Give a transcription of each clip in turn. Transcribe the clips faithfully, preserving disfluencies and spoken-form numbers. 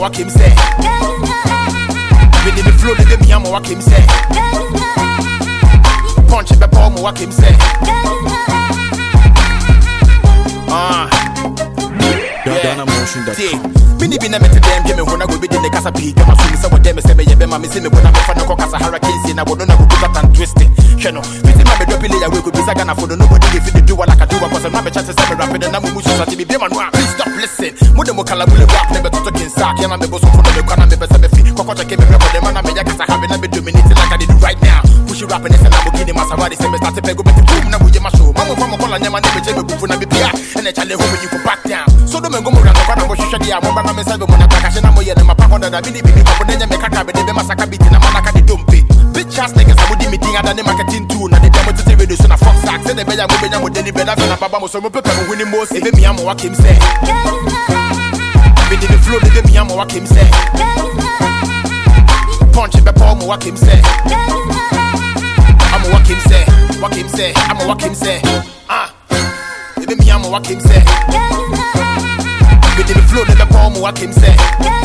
what him say. With the flow, the me am what him say. Punch it, but I'm what him say. Ah, Dana motion that. Mini be never to them, give me when I go be in the casa peak. I'm assuming some of them say me, yeah, mammy, see me when I'm in front of Casa Hurricane, and I would not go back and twisting. Channel, pretty my dropping layer, we could be Sagana for the nobody if you do what I can do, because I'm not a chance to seven rapid and I'm moving to be man. Please stop listening. Mudamukala will rap, never to talk in sack, and I'm able to follow the corner, never seven feet. Cocoa came up with the man, I made a casa having a bit dominating like I did right now. Push you rapping, and I'm getting my savadi, same as started to go back to boom, now with my show. Mama from a call and never never check a book for a B P R, and a challenge home you go back down. So don't go around the corner, but you should have one. I'm a seven when I pack a shame on my pack on the baby, but then you make a cabin, they massacre beating a man like a dumpy. Bitch ass niggas, I would be meeting at the marketing too. Now they demo to the radio, so I fuck sack. Say the better moving with any better than a baba, so I'm winning most. If me, I'm what him say. With the flow, the me, I'm what him say. Punch it, but I'm what him say. I'm what him say. What him say. I'm what him say. Ah, if me, I'm what him say. With the flow, the palm, what him say.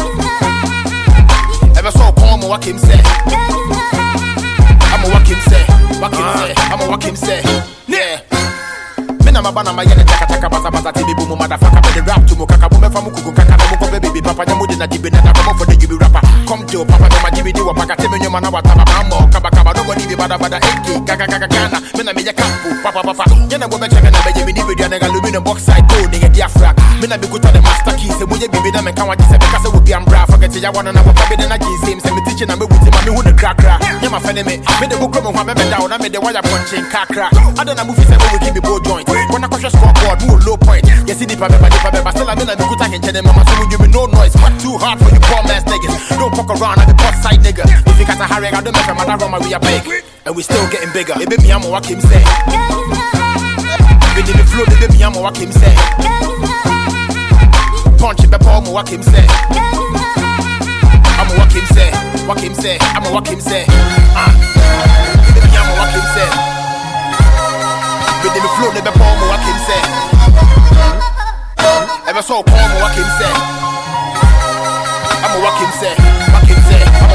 Ever saw palm, what him say. I'm a walk him say, walk him say, I'm a walk him say, yeah. Mina mabana mayele taka taka basa basa tibi bumu motherfucker. Be the rap to mo kaka bume famu kuku kaka na muko baby papa nyamu di na dibi na na come for the you be rapper. Come to papa de ma dibi di wa paka teme nyoma na wataba mamo kaba kaba no body be bada bada eki kaka kaka kana. Mina meja kapu papa papa. Yena go be cheke na beje mi di video na aluminum box side go nigga diafra. Mina be kuta the master key se boye bibi na me kan wa di se be kase wo bi ambra forget ya wana na wa baby na ji same se me teach na me wuti ma me hu the crack crack. Nyama fene me me de go kro mo me me down na me de wire punching kakra. Ada na movie se we keep me bow joint. When I catch a scoreboard, move low point. You see the papa, the papa, still I'm in a good time and tell them, mama, so you me no noise. What too hard for you poor ass niggas? Don't fuck around, I'm the pot side nigga. If you got a hurry, I don't make a matter of my we are big. And we still getting bigger. Baby, me, I'm what him say. Baby, the flow, baby, me, I'm what him say. Punch it, papa, I'm what him say. I'm what him say. What him say. I'm what him say. Ah, baby, I'm what him say. With the flow, never palm what him say. Ever saw palm what him say. I'm a what him say, what him say.